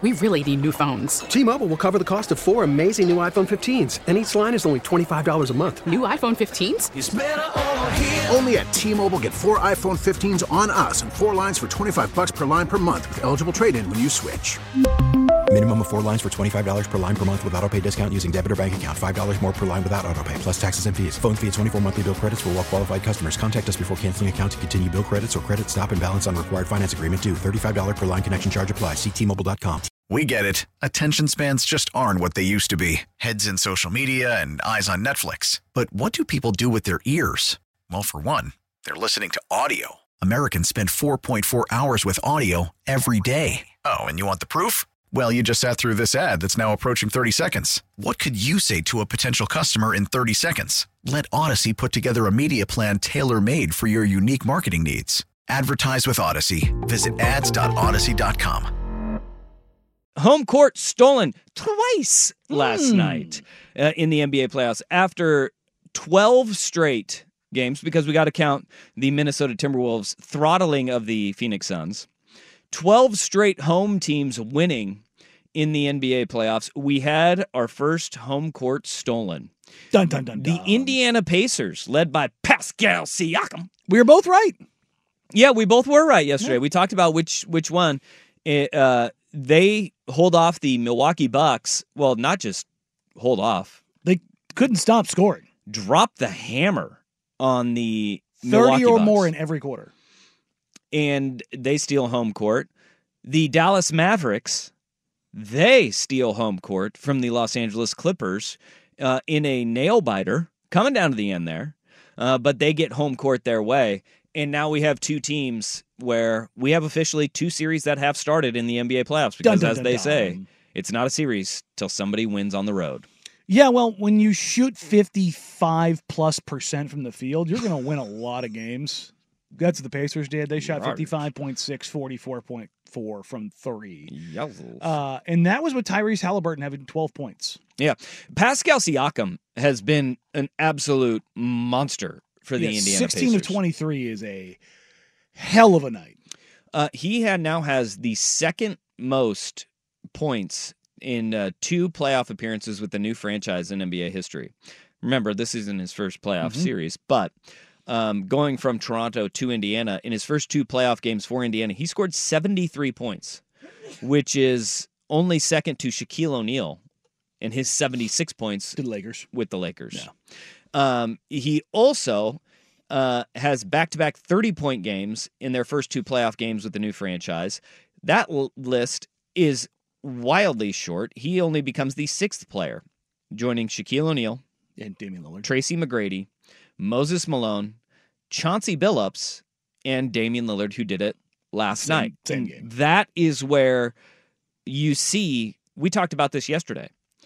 We really need new phones. T-Mobile will cover the cost of 4 amazing new iPhone 15s, and each line is only $25 a month. New iPhone 15s? It's better over here. Only at T-Mobile, get 4 iPhone 15s on us and 4 lines for $25 per line per month with eligible trade-in when you switch. Minimum of 4 lines for $25 per line per month with autopay discount using debit or bank account. $5 more per line without autopay, plus taxes and fees. Phone fee at 24 monthly bill credits for well-qualified customers. Contact us before canceling account to continue bill credits or credit stop and balance on required finance agreement due. $35 per line connection charge applies. See T-Mobile.com. We get it. Attention spans just aren't what they used to be. Heads in social media and eyes on Netflix. But what do people do with their ears? Well, for one, they're listening to audio. Americans spend 4.4 hours with audio every day. Oh, and you want the proof? Well, you just sat through this ad that's now approaching 30 seconds. What could you say to a potential customer in 30 seconds? Let Odyssey put together a media plan tailor-made for your unique marketing needs. Advertise with Odyssey. Visit ads.odyssey.com. Home court stolen twice last night in the NBA playoffs after 12 straight games, because we got to count the Minnesota Timberwolves throttling of the Phoenix Suns. 12 straight home teams winning in the NBA playoffs. We had our first home court stolen. Dun, dun, dun, dun. The Indiana Pacers, led by Pascal Siakam. We were both right. Yeah, we both were right yesterday. Yeah. We talked about which one. They hold off the Milwaukee Bucks. Well, not just hold off. They couldn't stop scoring. Drop the hammer on the 30 Milwaukee or Bucks. more in every quarter. And they steal home court. The Dallas Mavericks, they steal home court from the Los Angeles Clippers in a nail-biter, coming down to the end there. But they get home court their way. And now we have two teams where we have officially two series that have started in the NBA playoffs. Because as they say, it's not a series till somebody wins on the road. Yeah, well, when you shoot 55+% from the field, you're going to win a lot of games. That's what the Pacers did. They shot 55.6, 44.4 from three. And that was with Tyrese Halliburton having 12 points. Yeah. Pascal Siakam has been an absolute monster for the Indiana 16 Pacers. of 23 is a hell of a night. He now has the second most points in 2 playoff appearances with the new franchise in NBA history. Remember, this isn't his first playoff series, but going from Toronto to Indiana, in his first 2 playoff games for Indiana, he scored 73 points, which is only second to Shaquille O'Neal and his 76 points with the Lakers. Yeah. He also has back-to-back 30-point games in their first 2 playoff games with the new franchise. That list is wildly short. He only becomes the 6th player, joining Shaquille O'Neal and Damian Lillard, Tracy McGrady, Moses Malone, Chauncey Billups, and Damian Lillard, who did it last night. Same game. That is where you see, we talked about this yesterday.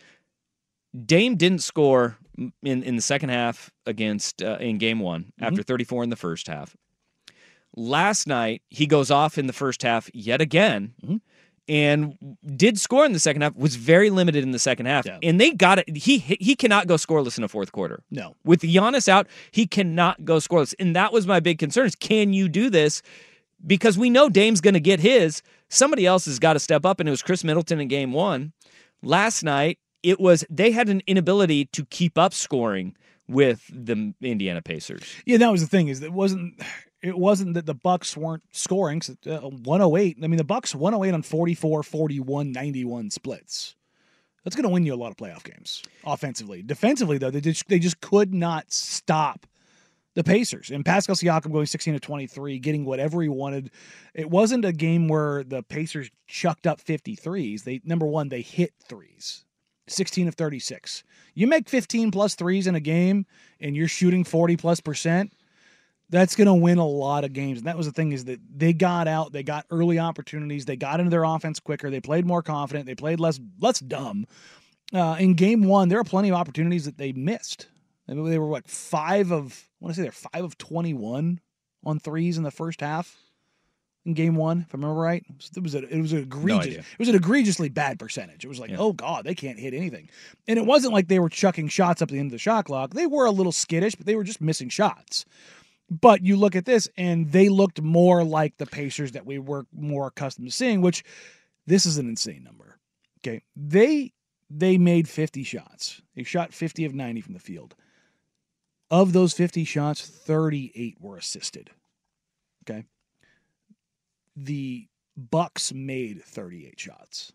Dame didn't score in the second half against in game 1 after 34 in the first half. Last night, he goes off in the first half yet again and did score in the second half, was very limited in the second half. Yeah. And they got it. He cannot go scoreless in a fourth quarter. No. With Giannis out, he cannot go scoreless. And that was my big concern is, can you do this? Because we know Dame's going to get his. Somebody else has got to step up, and it was Chris Middleton in game 1. Last night, they had an inability to keep up scoring with the Indiana Pacers. Yeah, that was the thing, is it wasn't that the Bucks weren't scoring. 108. I mean, the Bucks 108 on 44, 41, 91 splits. That's going to win you a lot of playoff games offensively. Defensively, though, they just could not stop the Pacers. And Pascal Siakam going 16 of 23, getting whatever he wanted. It wasn't a game where the Pacers chucked up 53s. Number one, they hit threes. 16 of 36. You make 15 plus threes in a game and you're shooting 40+%, that's going to win a lot of games. And that was the thing, is that they got out, they got early opportunities, they got into their offense quicker, they played more confident, they played less dumb. In game 1, there were plenty of opportunities that they missed. I mean, they were 5 of 21 on threes in the first half. In game 1, if I remember right, it was an egregiously bad percentage. It was oh God, they can't hit anything. And it wasn't like they were chucking shots up at the end of the shot clock. They were a little skittish, but they were just missing shots. But you look at this, and they looked more like the Pacers that we were more accustomed to seeing, which This is an insane number. Okay. They made 50 shots. They shot 50 of 90 from the field. Of those 50 shots, 38 were assisted. Okay. The Bucks made 38 shots.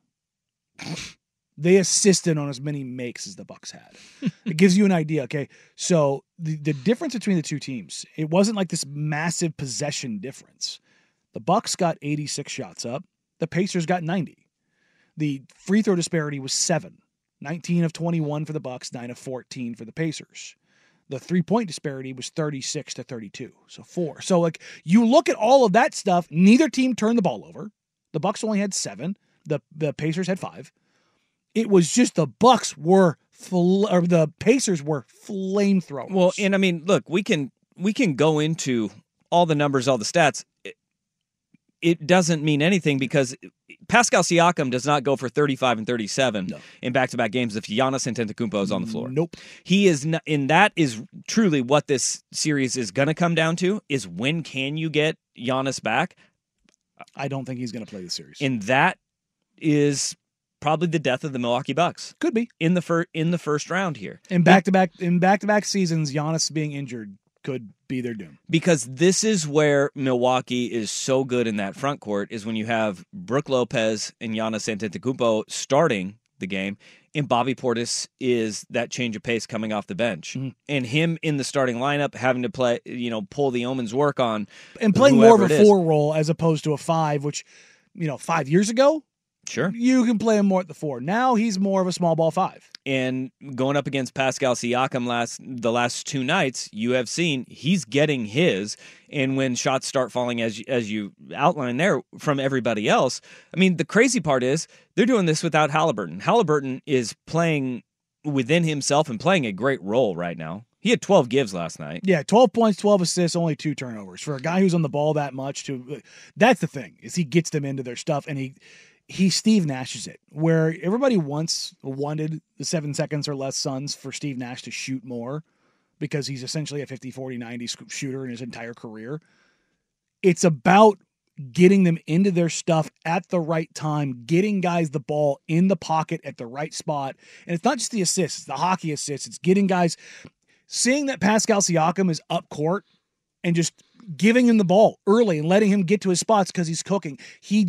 They assisted on as many makes as the Bucks had. It gives you an idea. Okay. So the difference between the two teams, it wasn't like this massive possession difference. The Bucks got 86 shots up. The Pacers got 90. The free throw disparity was 7. 19 of 21 for the Bucks, 9 of 14 for the Pacers. The 3-point disparity was 36 to 32, so 4. So, like, you look at all of that stuff, neither team turned the ball over. The Bucks only had 7. The Pacers had 5. It was just the Bucks were the Pacers were flamethrowers. Well, and I mean, look, we can go into all the numbers, all the stats. It doesn't mean anything because Pascal Siakam does not go for 35 and 37 in back-to-back games if Giannis Antetokounmpo is on the floor. Nope. He is not, and that is truly what this series is going to come down to, is when can you get Giannis back? I don't think he's going to play the series. And that is probably the death of the Milwaukee Bucks. Could be. In the first round here. In back-to-back seasons, Giannis being injured could be their doom. Because this is where Milwaukee is so good in that front court, is when you have Brook Lopez and Giannis Antetokounmpo starting the game, and Bobby Portis is that change of pace coming off the bench. Mm-hmm. And him in the starting lineup having to play, pull the yeoman's work on. And playing more of a 4 role as opposed to a 5, which, 5 years ago, sure, you can play him more at the 4. Now he's more of a small ball 5. And going up against Pascal Siakam the last 2 nights, you have seen he's getting his. And when shots start falling, as you outlined there, from everybody else, I mean, the crazy part is they're doing this without Halliburton. Halliburton is playing within himself and playing a great role right now. He had 12 gives last night. Yeah, 12 points, 12 assists, only 2 turnovers. For a guy who's on the ball that much, that's the thing, is he gets them into their stuff, and he Steve Nashes it, where everybody once wanted the 7 seconds or less Suns for Steve Nash to shoot more because he's essentially a 50, 40, 90 shooter in his entire career. It's about getting them into their stuff at the right time, getting guys the ball in the pocket at the right spot. And it's not just the assists, it's the hockey assists. It's getting guys, seeing that Pascal Siakam is up court and just giving him the ball early and letting him get to his spots because he's cooking. He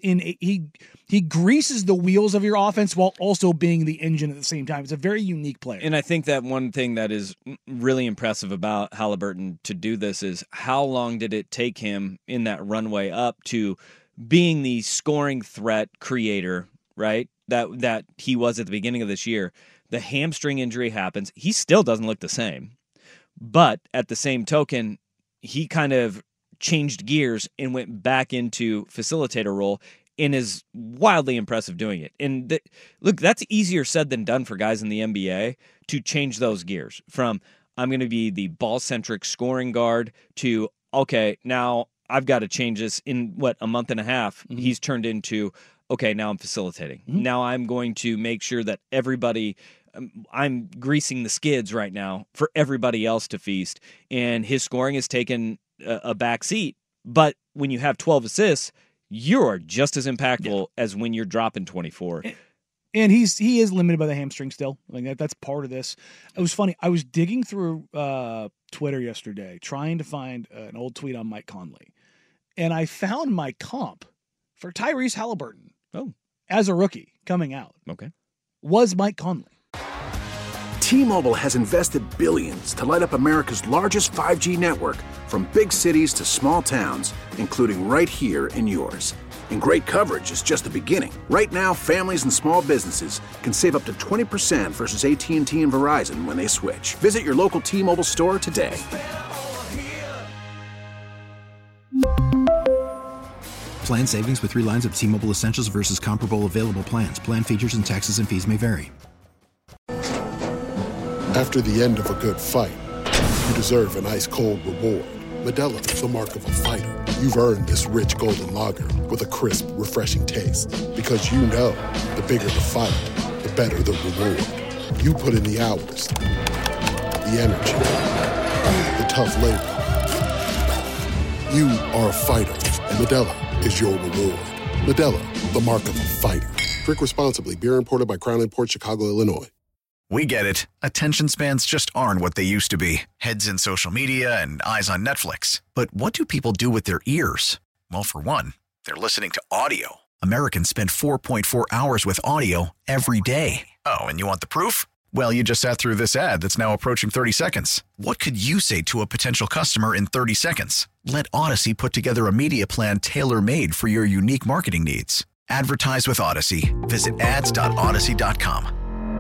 greases the wheels of your offense while also being the engine at the same time. It's a very unique player. And I think that one thing that is really impressive about Halliburton to do this is how long did it take him in that runway up to being the scoring threat creator, right? That he was at the beginning of this year. The hamstring injury happens. He still doesn't look the same. But at the same token, he kind of changed gears and went back into facilitator role and is wildly impressive doing it. And look, that's easier said than done for guys in the NBA to change those gears from I'm going to be the ball-centric scoring guard to, okay, now I've got to change this in, a month and a half. Mm-hmm. He's turned into, okay, now I'm facilitating. Mm-hmm. Now I'm going to make sure that everybody – I'm greasing the skids right now for everybody else to feast, and his scoring has taken a back seat. But when you have 12 assists, you are just as impactful as when you're dropping 24. And he is limited by the hamstring still. Like that's part of this. It was funny. I was digging through Twitter yesterday trying to find an old tweet on Mike Conley, and I found my comp for Tyrese Halliburton. Oh, as a rookie coming out. Okay, was Mike Conley. T-Mobile has invested billions to light up America's largest 5G network, from big cities to small towns, including right here in yours. And great coverage is just the beginning. Right now, families and small businesses can save up to 20% versus AT&T and Verizon when they switch. Visit your local T-Mobile store today. Plan savings with 3 lines of T-Mobile Essentials versus comparable available plans. Plan features and taxes and fees may vary. After the end of a good fight, you deserve an ice-cold reward. Modelo is the mark of a fighter. You've earned this rich golden lager with a crisp, refreshing taste. Because you know, the bigger the fight, the better the reward. You put in the hours, the energy, the tough labor. You are a fighter, and Modelo is your reward. Modelo, the mark of a fighter. Drink responsibly. Beer imported by Crown Imports, Chicago, Illinois. We get it. Attention spans just aren't what they used to be. Heads in social media and eyes on Netflix. But what do people do with their ears? Well, for one, they're listening to audio. Americans spend 4.4 hours with audio every day. Oh, and you want the proof? Well, you just sat through this ad that's now approaching 30 seconds. What could you say to a potential customer in 30 seconds? Let Odyssey put together a media plan tailor-made for your unique marketing needs. Advertise with Odyssey. Visit ads.odyssey.com.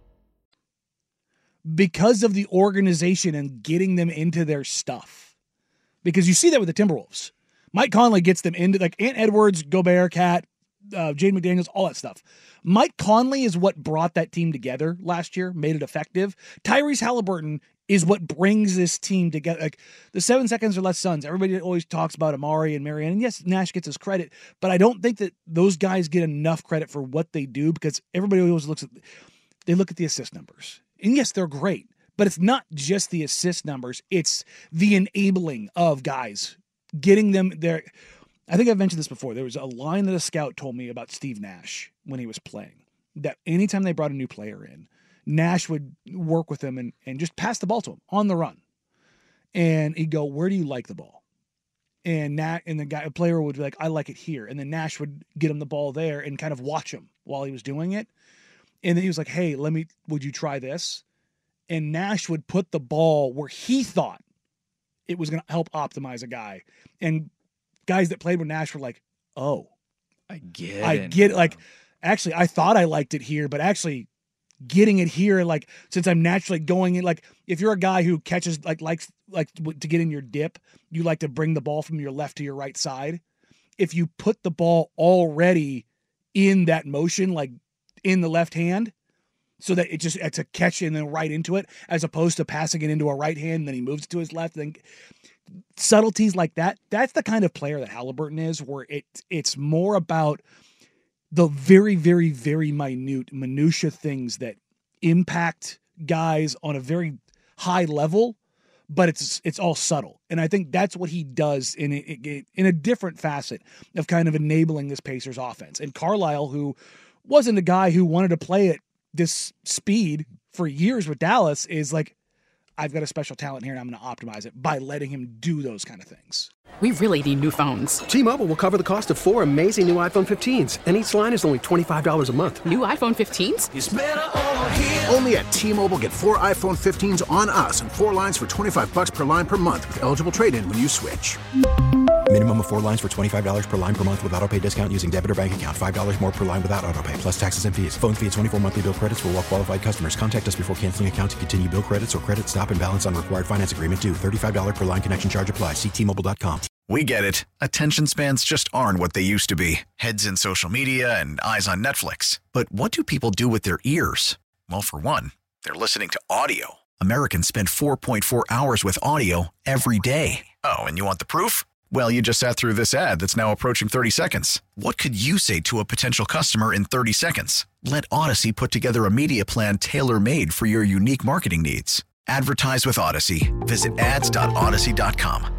Because of the organization and getting them into their stuff. Because you see that with the Timberwolves. Mike Conley gets them into, like, Ant Edwards, Gobert, Cat, Jaden McDaniels, all that stuff. Mike Conley is what brought that team together last year, made it effective. Tyrese Halliburton is what brings this team together. Like, the 7 seconds or less Suns, everybody always talks about Amari and Marianne, and yes, Nash gets his credit, but I don't think that those guys get enough credit for what they do, because everybody always look at the assist numbers. And yes, they're great, but it's not just the assist numbers, it's the enabling of guys, getting them there. I think I've mentioned this before. There was a line that a scout told me about Steve Nash when he was playing, that anytime they brought a new player in, Nash would work with him and just pass the ball to him on the run. And he'd go, "Where do you like the ball?" And a player would be like, "I like it here." And then Nash would get him the ball there and kind of watch him while he was doing it. And then he was like, "Hey, would you try this?" And Nash would put the ball where he thought it was going to help optimize a guy. And guys that played with Nash were like, "Oh, I get it. Like, actually, I thought I liked it here, but actually getting it here, like, since I'm naturally going in, like, if you're a guy who catches, likes to get in your dip, you like to bring the ball from your left to your right side. If you put the ball already in that motion, like in the left hand, so that it's a catch and then right into it, as opposed to passing it into a right hand and then he moves to his left, then subtleties like that. That's the kind of player that Halliburton is, where it's more about the very, very, very minutia things that impact guys on a very high level, but it's all subtle. And I think that's what he does in a different facet of kind of enabling this Pacers offense. And Carlisle, who wasn't a guy who wanted to play at this speed for years with Dallas, is like, I've got a special talent here and I'm going to optimize it by letting him do those kind of things. We really need new phones. T-Mobile will cover the cost of 4 amazing new iPhone 15s, and each line is only $25 a month. New iPhone 15s? It's better over here. Only at T-Mobile, get 4 iPhone 15s on us and 4 lines for $25 per line per month with eligible trade-in when you switch. Minimum of 4 lines for $25 per line per month with autopay discount using debit or bank account. $5 more per line without autopay, plus taxes and fees. Phone fee at 24 monthly bill credits for well-qualified customers. Contact us before canceling account to continue bill credits or credit stop and balance on required finance agreement due. $35 per line connection charge applies. See T-Mobile.com. We get it. Attention spans just aren't what they used to be. Heads in social media and eyes on Netflix. But what do people do with their ears? Well, for one, they're listening to audio. Americans spend 4.4 hours with audio every day. Oh, and you want the proof? Well, you just sat through this ad that's now approaching 30 seconds. What could you say to a potential customer in 30 seconds? Let Odyssey put together a media plan tailor-made for your unique marketing needs. Advertise with Odyssey. Visit ads.odyssey.com.